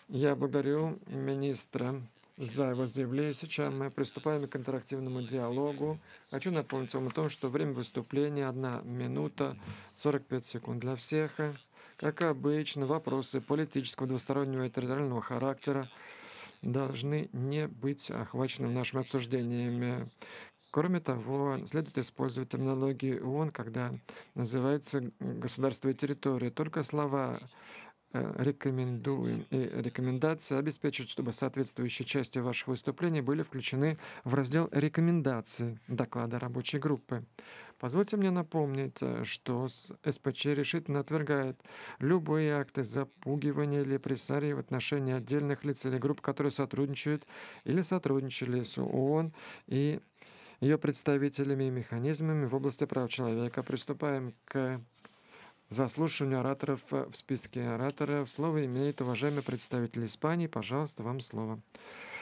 Я благодарю министра за его заявление. Сейчас мы приступаем к интерактивному диалогу. Хочу напомнить вам о том, что время выступления 1 минута 45 секунд для всех. Как обычно, вопросы политического, двустороннего и территориального характера должны не быть охвачены нашими обсуждениями. Кроме того, следует использовать терминологию ООН, когда называются государства и территории. Только слова рекомендуем и рекомендации обеспечат, чтобы соответствующие части ваших выступлений были включены в раздел «Рекомендации» доклада рабочей группы. Позвольте мне напомнить, что СПЧ решительно отвергает любые акты запугивания или прессарии в отношении отдельных лиц или групп, которые сотрудничают или сотрудничали с ООН и ее представителями и механизмами в области прав человека. Приступаем к заслушиванию ораторов в списке ораторов. Слово имеет уважаемый представитель Испании. Пожалуйста, вам слово.